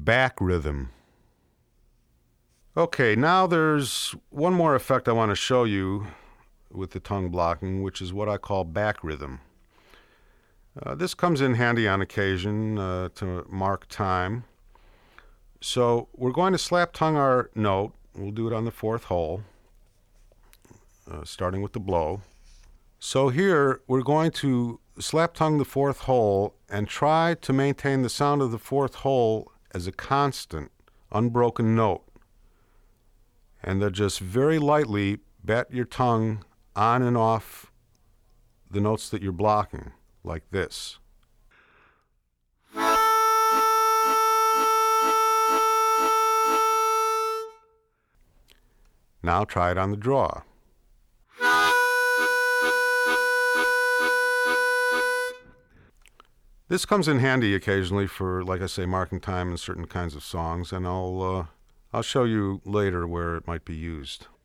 back rhythm. Okay, now there's one more effect I want to show you with the tongue blocking, which is what I call back rhythm. This comes in handy on occasion to mark time. So we're going to slap tongue our note. We'll do it on the fourth hole, starting with the blow. So here we're going to slap tongue the fourth hole and try to maintain the sound of the fourth hole as a constant, unbroken note. And then just very lightly bat your tongue on and off the notes that you're blocking, like this. Now try it on the draw. This comes in handy occasionally for, like I say, marking time in certain kinds of songs, and I'll show you later where it might be used.